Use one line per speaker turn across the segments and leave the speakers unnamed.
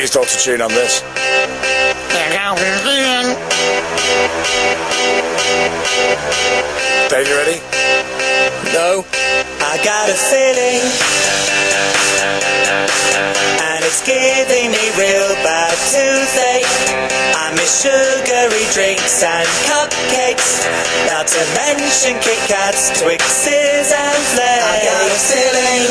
used auto-tune on this. Dave, you ready?
No. I got a feeling, and it's giving me real bad toothache. I miss sugary drinks and cupcakes, not to mention Kit Kats, Twixes and Flakes. I got a feeling,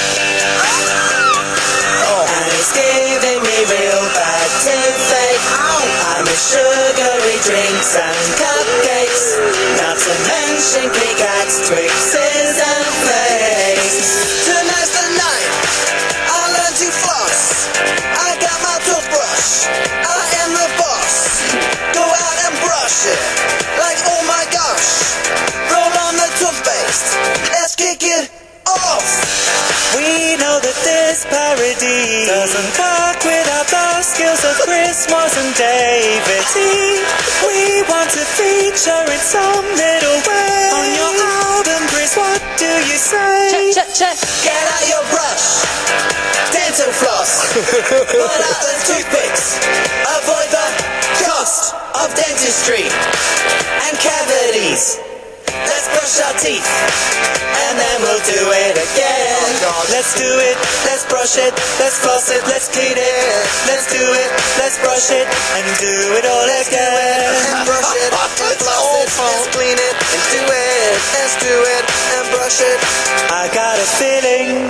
and it's giving me real bad toothache. I miss sugary drinks and cupcakes, not to mention Kit Kats, Twixes and Flakes. Tonight's the night I learned to floss. I got my toothbrush, I am the boss. Go out and brush it, like oh my gosh. Roll on the toothpaste, let's kick it off. We know that this parody doesn't work without the skills of Chris Moss and David T. We want to feature in some little way on your album, Chris. What do you say?
Check, check, check.
Get out your brush, dental floss, pull out the toothpicks, avoid the cost of dentistry and cavities. Let's brush our teeth, and then we'll do it again. Let's do it, let's brush it, let's floss it, let's clean it. Let's do it, let's brush it, and do it all again. And brush it, and floss it, let's clean it, and do it. Let's do it, and brush it. I got a feeling,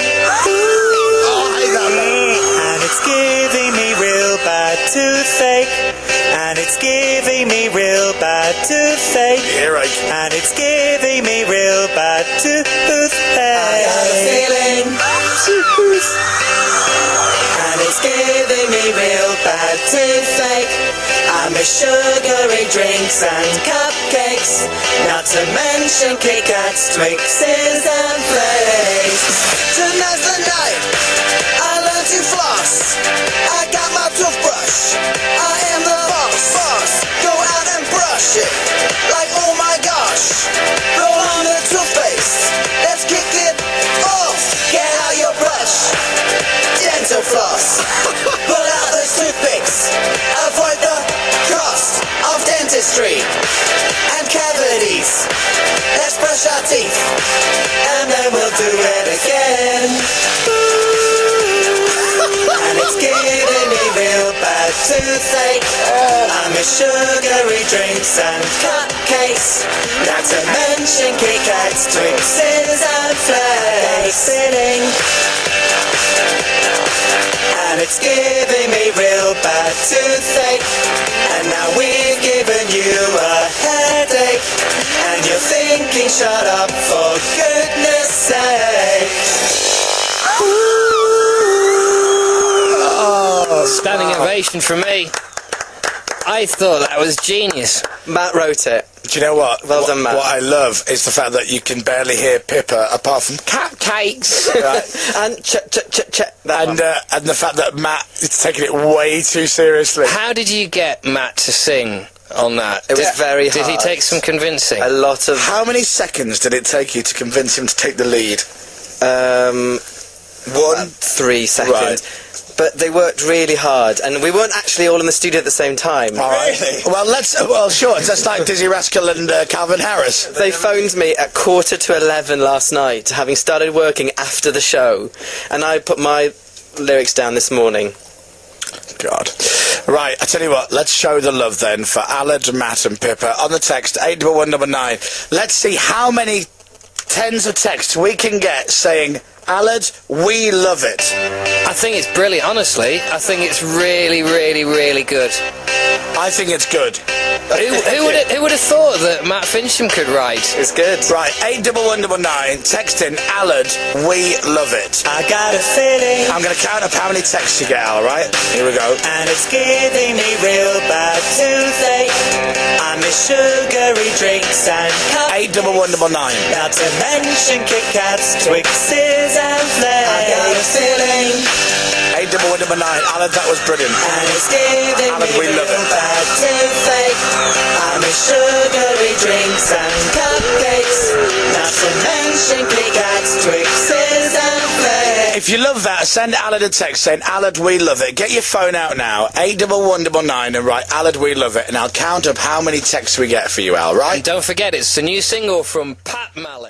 and it's giving me real bad toothache. And it's giving me real bad toothache.
Earache.
And it's giving me real bad toothache. I got a feeling. And it's giving me real bad toothache. I miss sugary drinks and cupcakes, not to mention Kit Kats, Twixes and Flakes. Tonight's the night I learned to floss. I got my toothbrush, I am the boss. Go out and brush it, like oh my gosh. Roll on the toothpaste, let's kick it off. Get out your brush, dental floss, pull out those toothpicks, avoid the cost of dentistry and cavities. Let's brush our teeth, and then we'll do it again. And it's giving me real bad toothache. I miss sugary drinks and cupcakes, not to mention Kit Kats, Twixes and Flakes. And it's giving me real bad toothache. And now we've given you a headache, and you're thinking shut up for goodness sake.
Standing ovation from me. I thought that was genius.
Matt wrote it.
Do you know what?
Well done, Matt.
What I love is the fact that you can barely hear Pippa apart from
Cupcakes.
right?
And check.
and the fact that Matt is taking it way too seriously.
How did you get Matt to sing on that?
It was very hard.
Did he take some convincing?
A lot of...
How many seconds did it take you to convince him to take the lead?
3 seconds.
Right.
But they worked really hard, and we weren't actually all in the studio at the same time.
All right. Well, sure. It's like Dizzy Rascal and Calvin Harris.
They phoned me at 11:15 last night, having started working after the show, and I put my lyrics down this morning.
God. Right, I tell you what, let's show the love then for Aled, Matt and Pippa. On the text, 81199. Let's see how many tens of texts we can get saying, Aled, we love it.
I think it's brilliant, honestly. I think it's really, really, really good.
I think it's good.
Who would have thought that Matt Fincham could write?
It's good.
Right, 81199, text in, Aled, we love it.
I got a feeling,
I'm going to count up how many texts you get, alright? Here we go.
and it's giving me real bad toothache. I miss sugary drinks and cupcakes,
81199.
not to mention Kit Kats, Twixes and Flakes. I got a feeling,
81199. Aled, that was brilliant.
and it's giving
Aled,
me
we love
real
it.
bad toothache. I miss sugary drinks and cupcakes, not to mention Kit Kats, Twixes and Flakes.
If you love that, send Aled a text saying, Aled, we love it. Get your phone out now, 81199, and write, Aled, we love it, and I'll count up how many texts we get for you, Al, right?
And don't forget, it's the new single from Pat Mallett.